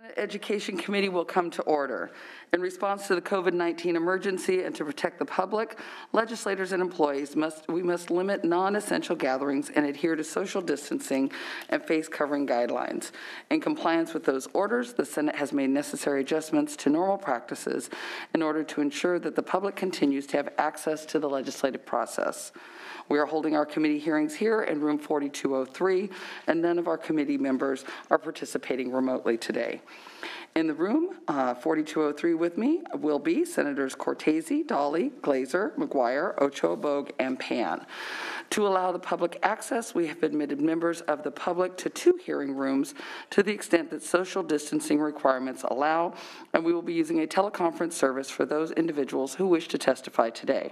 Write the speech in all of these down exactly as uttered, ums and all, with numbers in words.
Education Committee will come to order. In response to the COVID nineteen emergency and to protect the public, legislators and employees must we must limit non-essential gatherings and adhere to social distancing and face covering guidelines. In compliance with those orders, the Senate has made necessary adjustments to normal practices in order to ensure that the public continues to have access to the legislative process. We are holding our committee hearings here in room forty-two oh three, and none of our committee members are participating remotely today. In the room, uh, forty-two oh three with me will be Senators Cortese, Dawley, Glazer, McGuire, Ochoa-Bogue, and Pan. To allow the public access, we have admitted members of the public to two hearing rooms to the extent that social distancing requirements allow, and we will be using a teleconference service for those individuals who wish to testify today.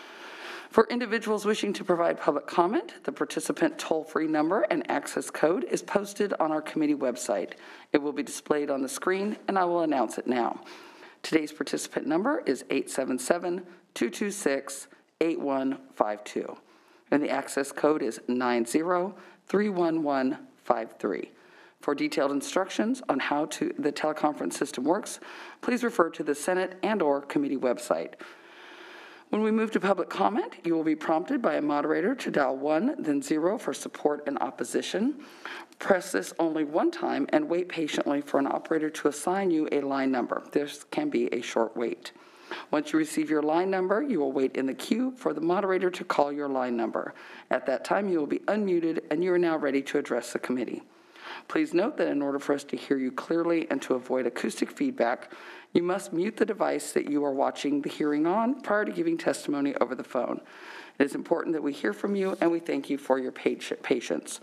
For individuals wishing to provide public comment, the participant toll-free number and access code is posted on our committee website. It will be displayed on the screen, and I will announce it now. Today's participant number is eight seven seven, two two six, eight one five two, and the access code is nine zero three one one five three. For detailed instructions on how to, the teleconference system works, please refer to the Senate and or committee website. When we move to public comment, you will be prompted by a moderator to dial one, then zero for support and opposition. Press this only one time and wait patiently for an operator to assign you a line number. This can be a short wait. Once you receive your line number, you will wait in the queue for the moderator to call your line number. At that time, you will be unmuted and you are now ready to address the committee. Please note that in order for us to hear you clearly and to avoid acoustic feedback, you must mute the device that you are watching the hearing on prior to giving testimony over the phone. It is important that we hear from you, and we thank you for your patience.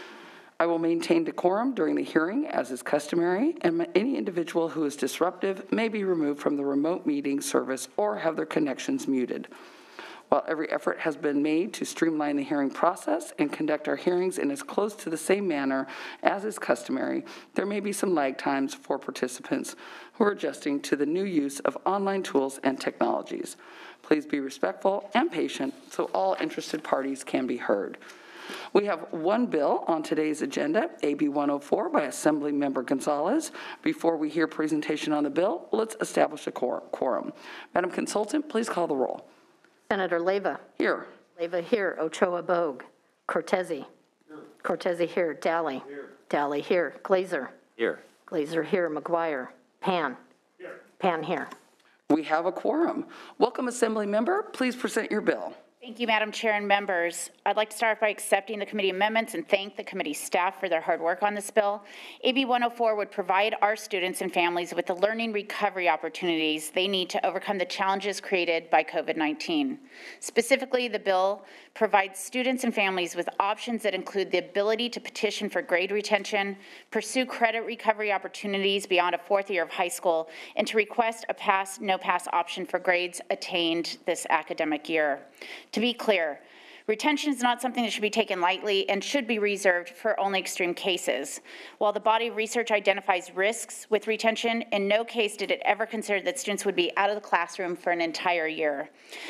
I will maintain decorum during the hearing, as is customary, and any individual who is disruptive may be removed from the remote meeting service or have their connections muted. While every effort has been made to streamline the hearing process and conduct our hearings in as close to the same manner as is customary, there may be some lag times for participants who are adjusting to the new use of online tools and technologies. Please be respectful and patient so all interested parties can be heard. We have one bill on today's agenda, A B one oh four by Assembly Member Gonzalez. Before we hear presentation on the bill, let's establish a quorum. Madam Consultant, please call the roll. Senator Leyva. Here. Leyva here. Ochoa-Bogue. Cortese. Here. Cortese here. Dawley. Here. Dawley here. Glazer. Here. Glazer here. McGuire. Pan. Here. Pan here. We have a quorum. Welcome, Assembly Member. Please present your bill. Thank you, Madam Chair and members. I'd like to start by accepting the committee amendments and thank the committee staff for their hard work on this bill. A B one oh four would provide our students and families with the learning recovery opportunities they need to overcome the challenges created by COVID nineteen. Specifically, the bill provides students and families with options that include the ability to petition for grade retention, pursue credit recovery opportunities beyond a fourth year of high school, and to request a pass, no pass option for grades attained this academic year. To be clear, retention is not something that should be taken lightly and should be reserved for only extreme cases. While the body of research identifies risks with retention, in no case did it ever consider that students would be out of the classroom for an entire year,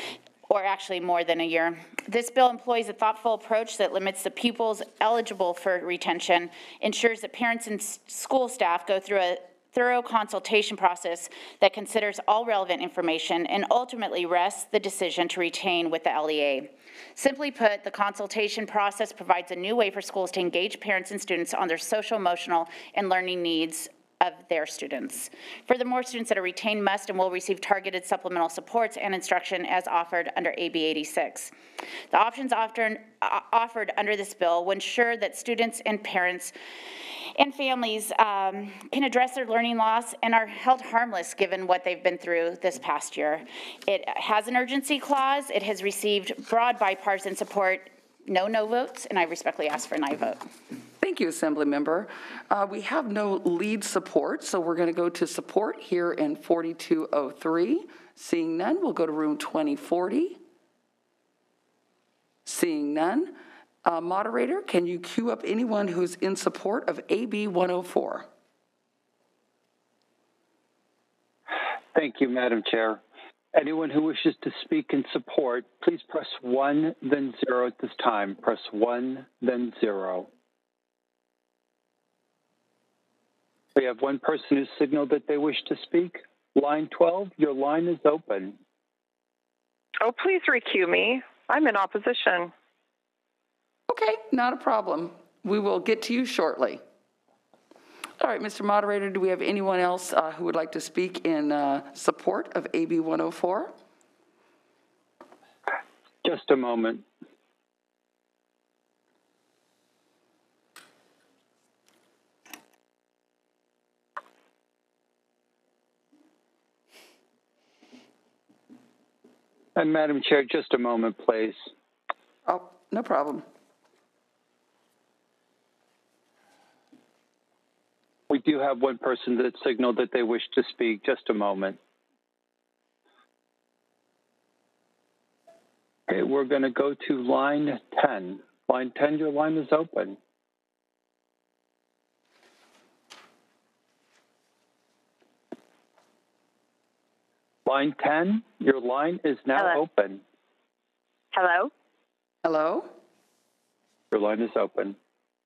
or actually more than a year. This bill employs a thoughtful approach that limits the pupils eligible for retention, ensures that parents and school staff go through a thorough consultation process that considers all relevant information and ultimately rests the decision to retain with the L E A. Simply put, the consultation process provides a new way for schools to engage parents and students on their social, emotional, and learning needs of their students. Furthermore, students that are retained must and will receive targeted supplemental supports and instruction as offered under A B eighty-six. The options often, uh, offered under this bill will ensure that students and parents and families um, can address their learning loss and are held harmless given what they've been through this past year. It has an urgency clause. It has received broad bipartisan support, no no votes, and I respectfully ask for an aye vote. Thank you, Assembly Member. Uh, we have no lead support, so we're going to go to support here in forty-two oh three. Seeing none, we'll go to room twenty forty. Seeing none, uh, moderator, can you queue up anyone who's in support of A B one oh four? Thank you, Madam Chair. Anyone who wishes to speak in support, please press one, then zero at this time. Press one, then zero. We have one person who signaled that they wish to speak. Line twelve, your line is open. Oh, please recue me. I'm in opposition. Okay, not a problem. We will get to you shortly. All right, Mister Moderator, do we have anyone else uh, who would like to speak in uh, support of A B one oh four? Just a moment. And Madam Chair, just a moment, please. Oh, no problem. We do have one person that signaled that they wish to speak. Just a moment. Okay, we're going to go to line ten. Line ten, your line is open. Line ten, your line is now Hello. open. Hello? Hello? Your line is open.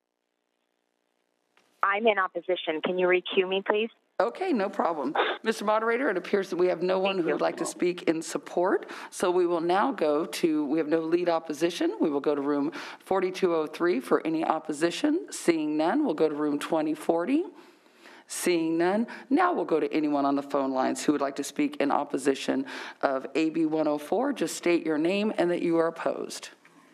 I'm in opposition. Can you recue me, please? Okay, no problem. Mister Moderator, it appears that we have no one Thank who you. would like to speak in support, so we will now go to, we have no lead opposition. We will go to room forty-two oh three for any opposition. Seeing none, we'll go to room twenty forty. Seeing none, now we'll go to anyone on the phone lines who would like to speak in opposition of A B one oh four. Just state your name and that you are opposed.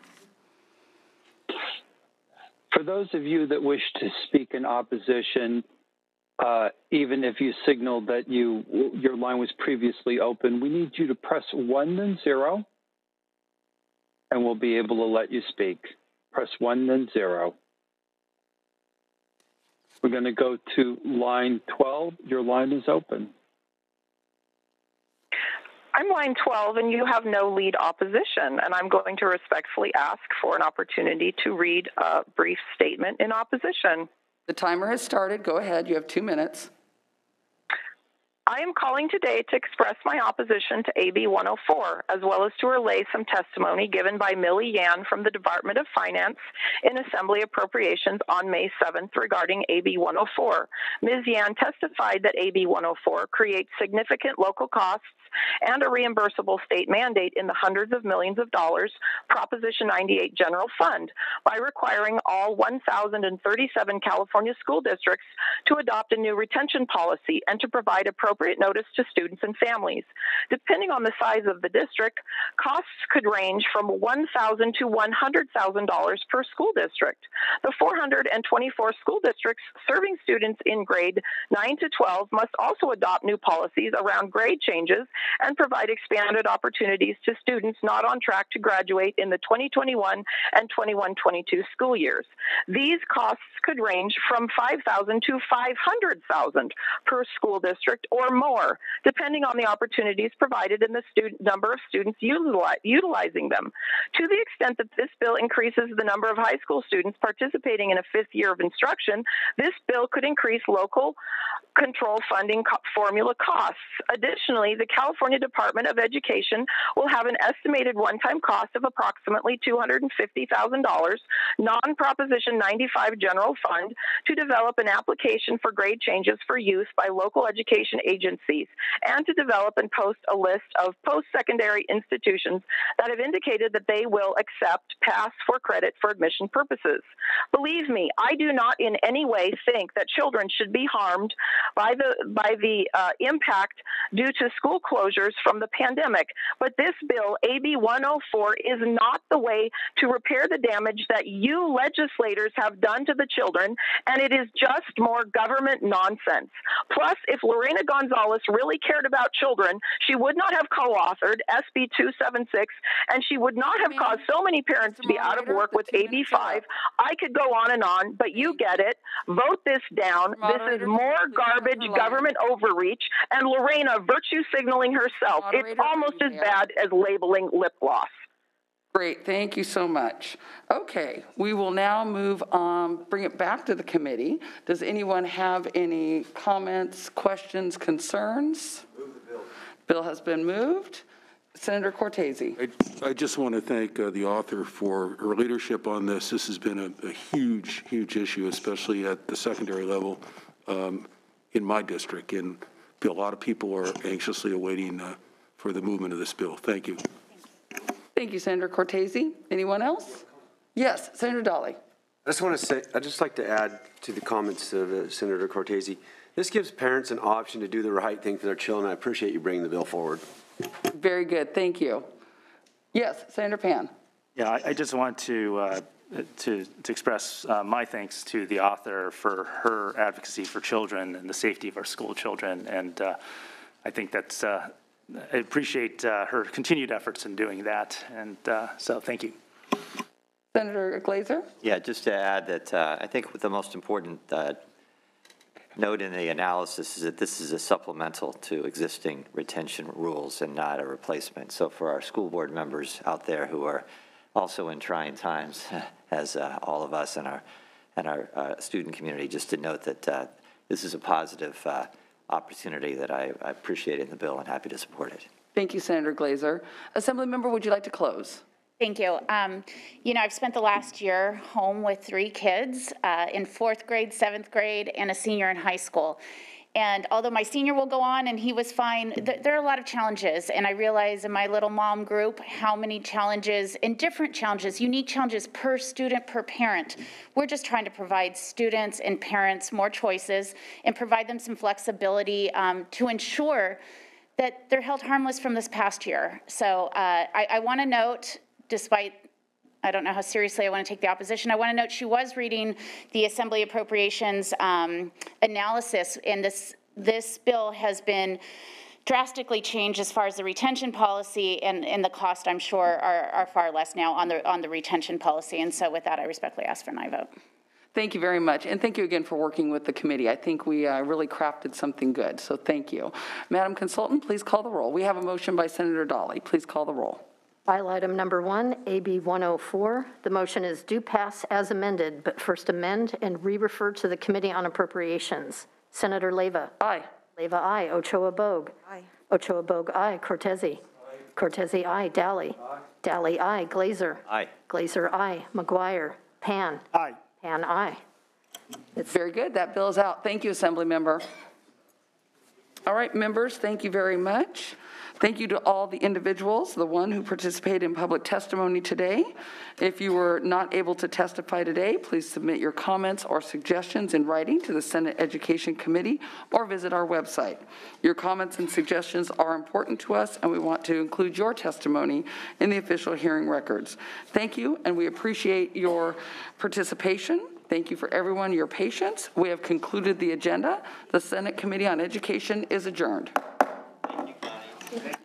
For those of you that wish to speak in opposition, uh, even if you signaled that you your line was previously open, we need you to press one then zero, and we'll be able to let you speak. Press one then zero. We're going to go to line twelve. Your line is open. I'm line twelve, and you have no lead opposition, and I'm going to respectfully ask for an opportunity to read a brief statement in opposition. The timer has started. Go ahead. You have two minutes. I am calling today to express my opposition to A B one oh four, as well as to relay some testimony given by Millie Yan from the Department of Finance in Assembly Appropriations on May seventh regarding A B one oh four. Miz Yan testified that A B one oh four creates significant local costs and a reimbursable state mandate in the hundreds of millions of dollars Proposition ninety-eight General Fund by requiring all one thousand thirty-seven California school districts to adopt a new retention policy and to provide appropriate notice to students and families. Depending on the size of the district, costs could range from one thousand dollars to one hundred thousand dollars per school district. The four hundred twenty-four school districts serving students in grade nine to twelve must also adopt new policies around grade changes and provide expanded opportunities to students not on track to graduate in the twenty twenty-one and twenty-one twenty-two school years. These costs could range from five thousand dollars to five hundred thousand dollars per school district or more, depending on the opportunities provided and the student number of students utili- utilizing them. To the extent that this bill increases the number of high school students participating in a fifth year of instruction, this bill could increase local control funding co- formula costs. Additionally, the California Department of Education will have an estimated one-time cost of approximately two hundred fifty thousand dollars, non-Proposition ninety-five General Fund, to develop an application for grade changes for use by local education agencies and to develop and post a list of post-secondary institutions that have indicated that they will accept pass for credit for admission purposes. Believe me, I do not in any way think that children should be harmed by the by the uh, impact due to school closures from the pandemic. But this bill, A B one oh four, is not the way to repair the damage that you legislators have done to the children, and it is just more government nonsense. Plus, if Lorena Gonzalez really cared about children, she would not have co-authored S B two seventy-six, and she would not have Ma'am, caused so many parents to be out of Moderator, work the with two A B minutes are five. up. I could go on and on, but you get it. Vote this down. This Moderator, is can more you please have garbage her line? government overreach, and Lorena virtue signaling herself. Moderator, It's almost are as you there? bad as labeling lip gloss. Great, thank you so much. Okay, we will now move on, bring it back to the committee. Does anyone have any comments, questions, concerns? Move the bill. Bill has been moved. Senator Cortese. I, I just want to thank uh, the author for her leadership on this. This has been a, a huge, huge issue, especially at the secondary level. Um, in my district. And a lot of people are anxiously awaiting uh, for the movement of this bill. Thank you. Thank you, Senator Cortese. Anyone else? Yes, Senator Dawley. I just want to say, I'd just like to add to the comments of uh, Senator Cortese. This gives parents an option to do the right thing for their children. I appreciate you bringing the bill forward. Very good. Thank you. Yes, Senator Pan. Yeah, I, I just want to, uh, to, to express uh, my thanks to the author for her advocacy for children and the safety of our school children. And uh, I think that's, uh, I appreciate uh, her continued efforts in doing that. And uh, so thank you. Senator Glazer? Yeah, just to add that uh, I think the most important uh, note in the analysis is that this is a supplemental to existing retention rules and not a replacement. So for our school board members out there who are also in trying times, as uh, all of us and our and our uh, student community, just to note that uh, this is a positive uh, opportunity that I, I appreciate in the bill and happy to support it. Thank you, Senator Glazer. Assembly member, would you like to close? Thank you. Um, you know, I've spent the last year home with three kids uh, in fourth grade, seventh grade, and a senior in high school. And although my senior will go on and he was fine, th there are a lot of challenges. And I realize in my little mom group how many challenges and different challenges, unique challenges per student, per parent. We're just trying to provide students and parents more choices and provide them some flexibility um, to ensure that they're held harmless from this past year. So uh, I, I want to note, despite I don't know how seriously I want to take the opposition, I want to note she was reading the Assembly Appropriations um, analysis, and this this bill has been drastically changed as far as the retention policy, and, and the cost, I'm sure, are, are far less now on the on the retention policy. And so with that, I respectfully ask for an aye vote. Thank you very much, and thank you again for working with the committee. I think we uh, really crafted something good, so thank you. Madam Consultant, please call the roll. We have a motion by Senator Dawley. Please call the roll. File item number one, A B one oh four. The motion is do pass as amended, but first amend and re-refer to the Committee on Appropriations. Senator Leyva. Aye. Leyva, aye. Ochoa Bogue. Aye. Ochoa Bogue, aye. Cortese. Aye. Cortese, aye. Dally. Aye. Dally, aye. Glazer. Aye. Glazer, aye. McGuire. Pan. Aye. Pan, aye. It's very good. That bill is out. Thank you, Assembly Member. All right, members, thank you very much. Thank you to all the individuals, the one who participated in public testimony today. If you were not able to testify today, please submit your comments or suggestions in writing to the Senate Education Committee or visit our website. Your comments and suggestions are important to us, and we want to include your testimony in the official hearing records. Thank you, and we appreciate your participation. Thank you for everyone, your patience. We have concluded the agenda. The Senate Committee on Education is adjourned. Thank you, Connie.